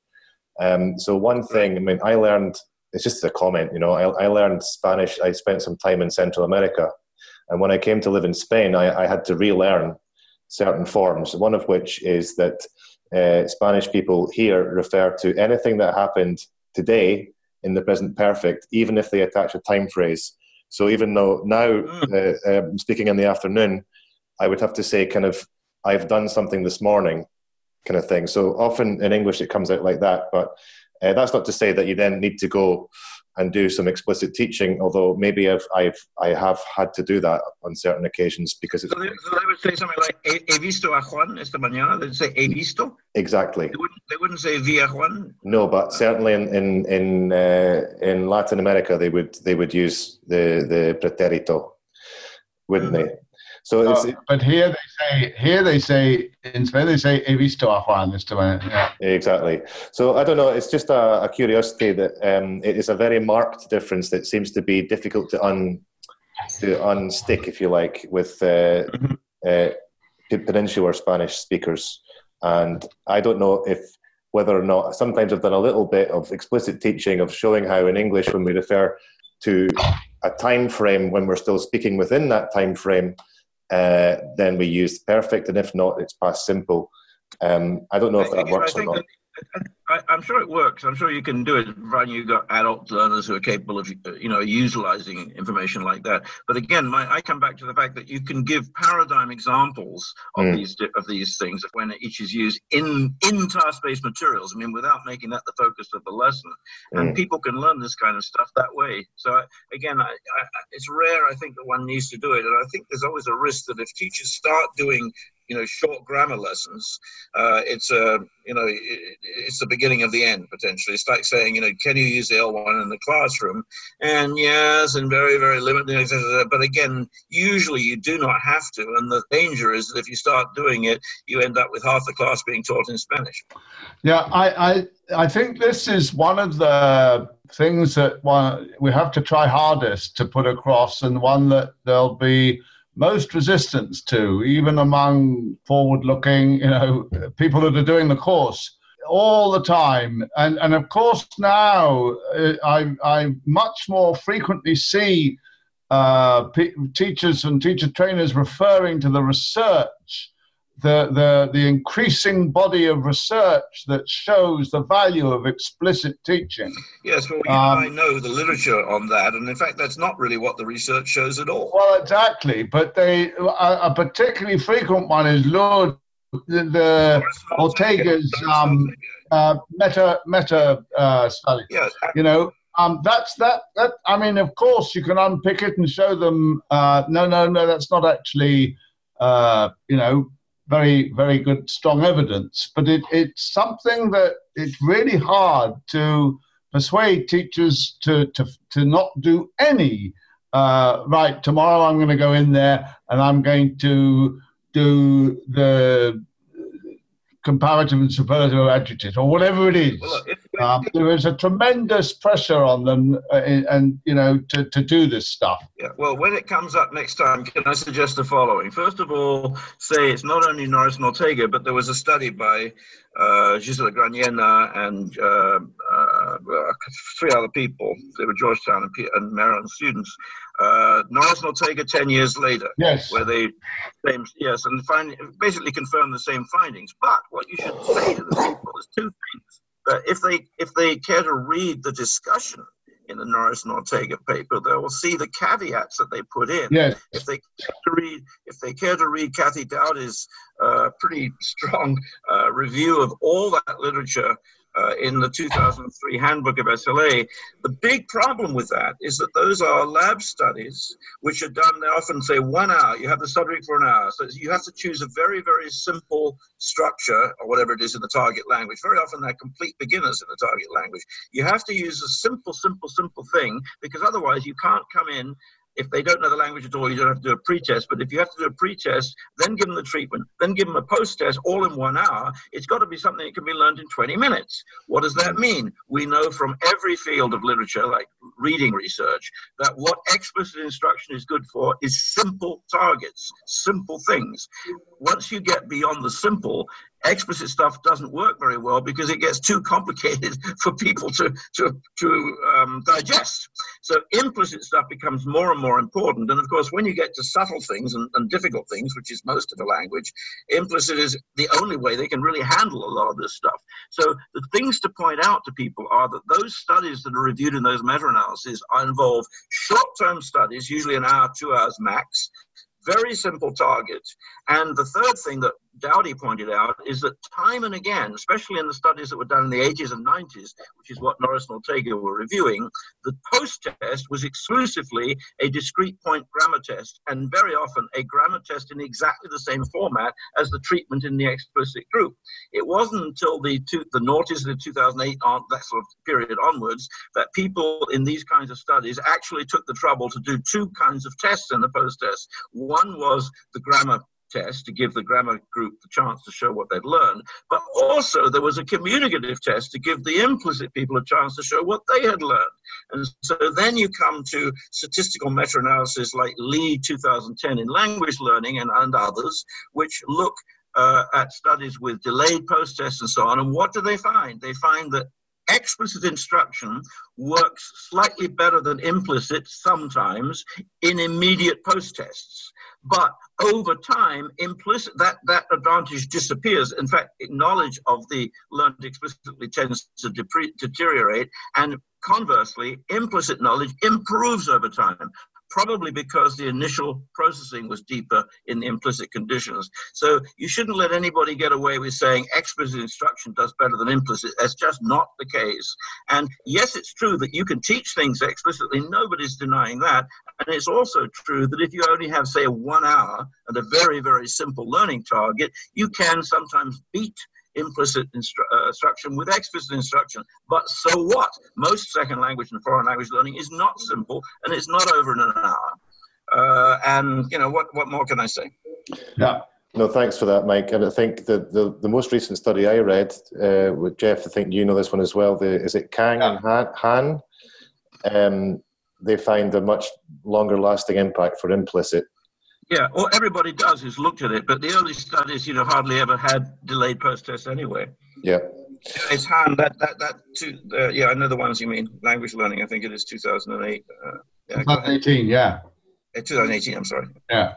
Um, so one thing, I mean, I learned, it's just a comment, you know, I, I learned Spanish, I spent some time in Central America, and when I came to live in Spain, I, I had to relearn certain forms, one of which is that uh, Spanish people here refer to anything that happened today in the present perfect, even if they attach a time phrase. So even though now uh, uh, speaking in the afternoon, I would have to say kind of, I've done something this morning kind of thing. So often in English it comes out like that, but uh, that's not to say that you then need to go and do some explicit teaching, although maybe I've, I've, I have had to do that on certain occasions because it's... So they, so they would say something like, he, he visto a Juan esta mañana, they'd say, he visto? Exactly. They wouldn't, they wouldn't say vi a Juan? No, but certainly in in in, uh, in Latin America, they would they would use the, the pretérito, wouldn't mm-hmm. they? So it's, uh, but here they say here they say in Spain they say he visto a Juan esta mañana. Yeah. Exactly. So I don't know. It's just a, a curiosity that um, it is a very marked difference that seems to be difficult to un to unstick, if you like, with uh, mm-hmm. uh, Peninsular Spanish speakers. And I don't know if whether or not sometimes I've done a little bit of explicit teaching of showing how in English, when we refer to a time frame, when we're still speaking within that time frame, uh, then we use perfect, and if not, it's past simple. Um, I don't know if that works or not. That, I, I'm sure it works. I'm sure you can do it, providing you've got adult learners who are capable of, you know, utilizing information like that. But again, my, I come back to the fact that you can give paradigm examples of mm. these of these things when each is used in in task-based materials. I mean, without making that the focus of the lesson, and mm. people can learn this kind of stuff that way. So I, again, I, I, it's rare, I think, that one needs to do it, and I think there's always a risk that if teachers start doing, you know, short grammar lessons, uh, it's a, you know, it, it's the beginning of the end, potentially. It's like saying, you know, can you use the L one in the classroom? And yes, and very, very limited. But again, usually you do not have to. And the danger is that if you start doing it, you end up with half the class being taught in Spanish. Yeah, I, I, I think this is one of the things that one, we have to try hardest to put across, and one that there'll be most resistance to, even among forward-looking, you know, people that are doing the course all the time. And and of course now uh, I I much more frequently see uh, p- teachers and teacher trainers referring to the research, the the the increasing body of research that shows the value of explicit teaching. Yes, well, you um, and I know the literature on that, and in fact, that's not really what the research shows at all. Well, exactly, but they a, a particularly frequent one is Lourdes, the, the Ortega's um, uh, meta meta uh, study. Yes, you know. Um, that's that, that. I mean, of course, you can unpick it and show them. Uh, no, no, no, that's not actually. Uh, you know. Very, very good, strong evidence. But it, it's something that it's really hard to persuade teachers to, to, to not do any uh, right, tomorrow I'm going to go in there and I'm going to do the comparative and superlative adjectives, or whatever it is. Well, look, if, um, there is a tremendous pressure on them, uh, and you know, to, to do this stuff. Yeah. Well, when it comes up next time, can I suggest the following? First of all, say it's not only Norris and Ortega, but there was a study by uh, Gisela Graniena and uh, uh, three other people. They were Georgetown and, P- and Maryland students. Uh, Norris and Ortega ten years later, yes, where they same yes, and find, basically confirm the same findings. But what you should say to the people is two things: that if they if they care to read the discussion in the Norris and Ortega paper, they will see the caveats that they put in. Yes. If they care to read, if they care to read Kathy Dowdy's uh, pretty strong uh, review of all that literature uh, in the two thousand three Handbook of S L A, the big problem with that is that those are lab studies which are done. They often say one hour. You have the subject for an hour, so you have to choose a very, very simple structure or whatever it is in the target language. Very often they're complete beginners in the target language. You have to use a simple, simple, simple thing, because otherwise you can't come in. If they don't know the language at all, you don't have to do a pre-test. But if you have to do a pre-test, then give them the treatment, then give them a post-test all in one hour, it's got to be something that can be learned in twenty minutes. What does that mean? We know from every field of literature, like reading research, that what explicit instruction is good for is simple targets, simple things. Once you get beyond the simple, explicit stuff doesn't work very well because it gets too complicated for people to to to um, digest. So implicit stuff becomes more and more important. And of course, when you get to subtle things and, and difficult things, which is most of the language, implicit is the only way they can really handle a lot of this stuff. So the things to point out to people are that those studies that are reviewed in those meta-analyses involve short-term studies, usually an hour, two hours max, very simple targets. And the third thing that Dowdy pointed out is that time and again, especially in the studies that were done in the eighties and nineties, which is what Norris and Ortega were reviewing, the post-test was exclusively a discrete point grammar test, and very often a grammar test in exactly the same format as the treatment in the explicit group. It wasn't until the two, the noughties of the two thousand eight, on, that sort of period onwards, that people in these kinds of studies actually took the trouble to do two kinds of tests in the post-test. One was the grammar test to give the grammar group the chance to show what they'd learned, but also there was a communicative test to give the implicit people a chance to show what they had learned. And so then you come to statistical meta-analysis like Lee two thousand ten in language learning and, and others, which look uh, at studies with delayed post-tests and so on. And what do they find? They find that explicit instruction works slightly better than implicit sometimes in immediate post-tests. But over time, implicit that, that advantage disappears. In fact, knowledge of the learned explicitly tends to depre- deteriorate, and conversely, implicit knowledge improves over time, probably because the initial processing was deeper in the implicit conditions. So you shouldn't let anybody get away with saying explicit instruction does better than implicit. That's just not the case. And yes, it's true that you can teach things explicitly. Nobody's denying that. And it's also true that if you only have, say, one hour and a very, very simple learning target, you can sometimes beat implicit instru- uh, instruction with explicit instruction. But so what? Most second language and foreign language learning is not simple, and it's not over in an hour. Uh, and, you know, what, what more can I say? Yeah. No, thanks for that, Mike. And I think the, the, the most recent study I read uh, with Jeff, I think you know this one as well, the, is it Kang yeah. and Han? Han? Um, they find a much longer lasting impact for implicit. Yeah, well, everybody does who's looked at it, but the early studies, you know, hardly ever had delayed post-tests anyway. Yeah. It's Han, that, that, that, too, uh, yeah, I know the ones you mean. Language learning, I think it is two thousand eight. Uh, yeah, twenty eighteen, yeah. Uh, twenty eighteen, I'm sorry. Yeah.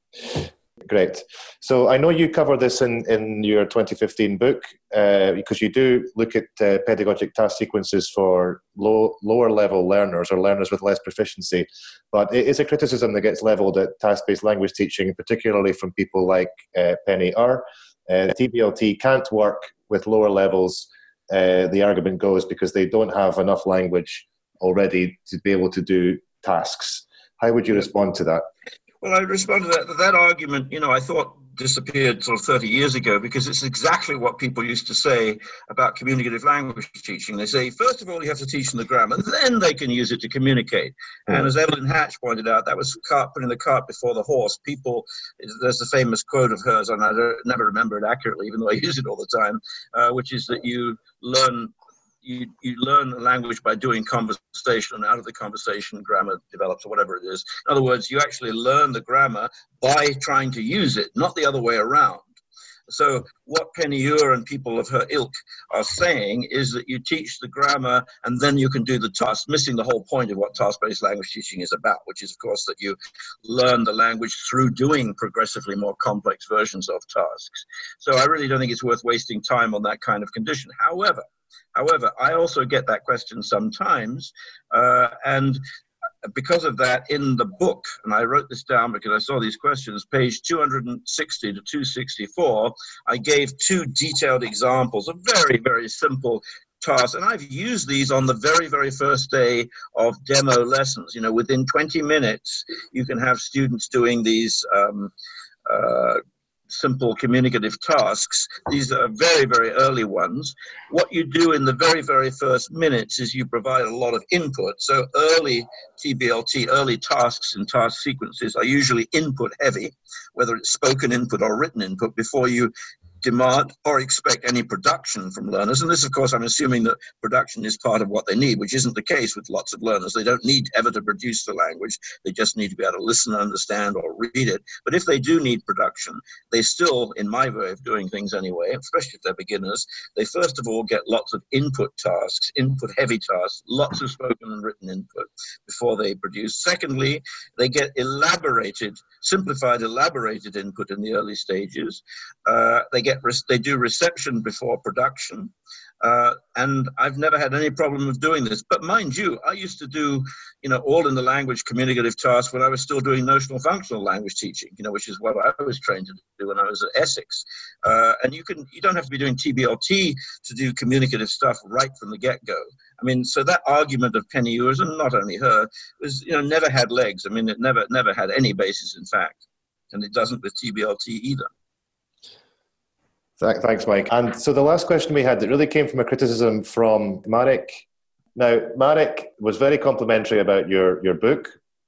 Great. So I know you cover this in, in your twenty fifteen book, uh, because you do look at uh, pedagogic task sequences for low, lower level learners or learners with less proficiency. But it is a criticism that gets leveled at task-based language teaching, particularly from people like uh, Penny Ur. Uh, T B L T can't work with lower levels, uh, the argument goes, because they don't have enough language already to be able to do tasks. How would you respond to that? Well, I respond to that. That argument, you know, I thought disappeared sort of thirty years ago, because it's exactly what people used to say about communicative language teaching. They say, first of all, you have to teach them the grammar, then they can use it to communicate. Mm. And as Evelyn Hatch pointed out, that was cart, putting the cart before the horse. People, there's a famous quote of hers, and I don't, never remember it accurately, even though I use it all the time, uh, which is that you learn You, you learn a language by doing conversation, and out of the conversation, grammar develops, or whatever it is. In other words, you actually learn the grammar by trying to use it, not the other way around. So what Penny Ure and people of her ilk are saying is that you teach the grammar and then you can do the task, missing the whole point of what task-based language teaching is about, which is, of course, that you learn the language through doing progressively more complex versions of tasks. So I really don't think it's worth wasting time on that kind of condition. However, However, I also get that question sometimes, uh, and because of that, in the book, and I wrote this down because I saw these questions, page two sixty to two sixty-four, I gave two detailed examples of very, very simple tasks, and I've used these on the very, very first day of demo lessons. You know, within twenty minutes, you can have students doing these um, uh, simple communicative tasks. These are very, very early ones. What you do in the very, very first minutes is you provide a lot of input. So early T B L T, early tasks and task sequences are usually input heavy, whether it's spoken input or written input, before you demand or expect any production from learners. And this, of course, I'm assuming that production is part of what they need, which isn't the case with lots of learners. They don't need ever to produce the language. They just need to be able to listen, understand, or read it. But if they do need production, they still, in my way of doing things anyway, especially if they're beginners, they first of all get lots of input tasks, input-heavy tasks, lots of spoken and written input before they produce. Secondly, they get elaborated, simplified, elaborated input in the early stages. Uh, they get They do reception before production, uh, and I've never had any problem of doing this. But mind you, I used to do, you know, all in the language communicative tasks when I was still doing notional functional language teaching, you know, which is what I was trained to do when I was at Essex. Uh, and you can, you don't have to be doing T B L T to do communicative stuff right from the get-go. I mean, so that argument of Penny Ure's, and not only her, was, you know, never had legs. I mean, it never, never had any basis in fact, and it doesn't with T B L T either. Thanks, Mike. And so the last question we had that really came from a criticism from Marek. Now, Marek was very complimentary about your, your book,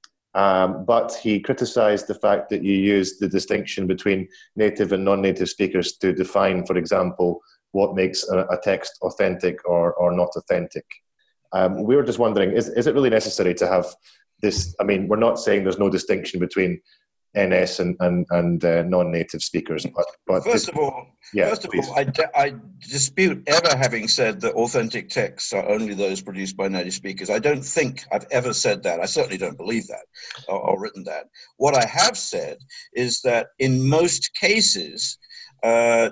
um, but he criticised the fact that you used the distinction between native and non-native speakers to define, for example, what makes a, a text authentic or, or not authentic. Um, we were just wondering, is, is it really necessary to have this? I mean, we're not saying there's no distinction between N S and, and, and uh, non-native speakers. But, but first of all, yeah, first of all, I, I dispute ever having said that authentic texts are only those produced by native speakers. I don't think I've ever said that. I certainly don't believe that or, or written that. What I have said is that in most cases, uh,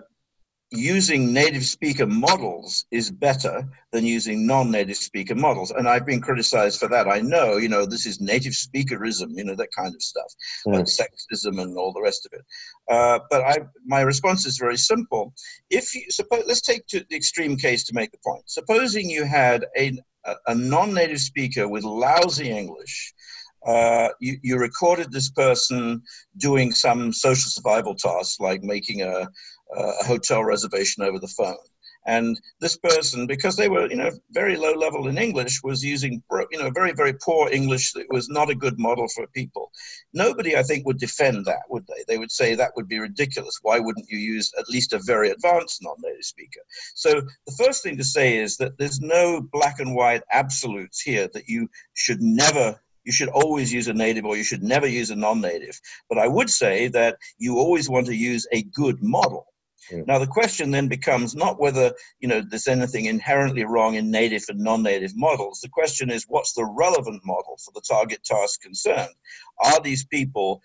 using native speaker models is better than using non-native speaker models. And I've been criticized for that. I know, you know, this is native speakerism, you know, that kind of stuff, mm. like sexism and all the rest of it. Uh, but I, my response is very simple. If you suppose, let's take to the extreme case to make the point. Supposing you had a, a non-native speaker with lousy English. Uh, you, you recorded this person doing some social survival tasks, like making a, a hotel reservation over the phone. And this person, because they were, you know, very low level in English, was using, you know, very, very poor English that was not a good model for people. Nobody, I think, would defend that, would they? They would say that would be ridiculous. Why wouldn't you use at least a very advanced non-native speaker? So the first thing to say is that there's no black and white absolutes here, that you should never You should always use a native or you should never use a non-native. But I would say that you always want to use a good model. Yeah. Now, the question then becomes not whether, you know, there's anything inherently wrong in native and non-native models. The question is, what's the relevant model for the target task concerned? Are these people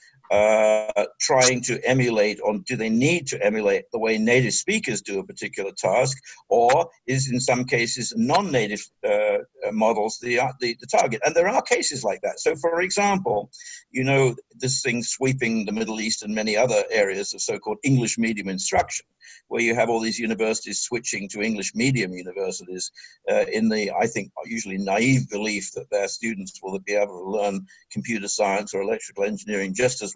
uh, trying to emulate, or do they need to emulate the way native speakers do a particular task, or is in some cases non-native uh, models the, the the target? And there are cases like that. So, for example, you know, this thing sweeping the Middle East and many other areas of so-called English medium instruction, where you have all these universities switching to English medium universities uh, in the, I think, usually naive belief that their students will be able to learn computer science or electrical engineering just as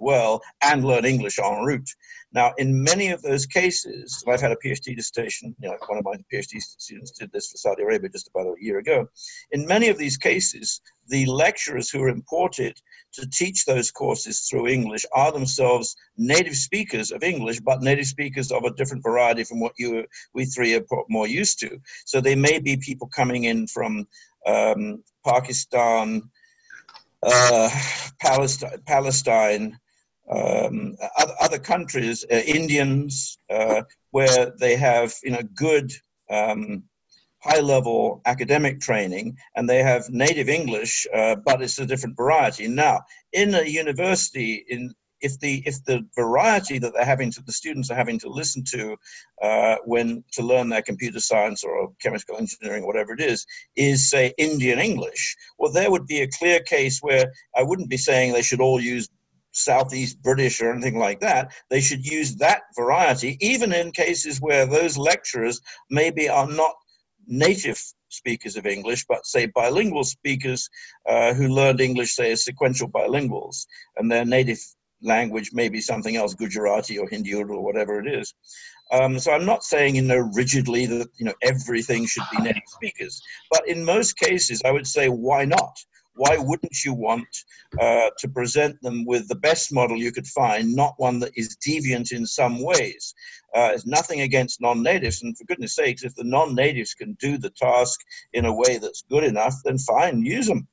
well and learn English en route. Now, in many of those cases, and I've had a PhD dissertation, you know, one of my PhD students did this for Saudi Arabia just about a year ago. In many of these cases, the lecturers who are imported to teach those courses through English are themselves native speakers of English, but native speakers of a different variety from what you, we three are more used to. So they may be people coming in from um, Pakistan, uh, Palestine, Palestine um, other, other countries, uh, Indians, uh, where they have, you know, good um, high-level academic training, and they have native English, uh, but it's a different variety. Now, in a university, in if the if the variety that they're having to the students are having to listen to uh, when to learn their computer science or chemical engineering, whatever it is, is say Indian English, well, there would be a clear case where I wouldn't be saying they should all use Southeast British or anything like that. They should use that variety, even in cases where those lecturers maybe are not native speakers of English, but say bilingual speakers uh, who learned English, say, as sequential bilinguals, and their native language may be something else, Gujarati or Hindi or whatever it is. Um, so I'm not saying, you know, rigidly that, you know, everything should be native speakers, but in most cases, I would say, why not? Why wouldn't you want uh, to present them with the best model you could find, not one that is deviant in some ways? Uh, it's nothing against non-natives, and for goodness sakes, if the non-natives can do the task in a way that's good enough, then fine, use them.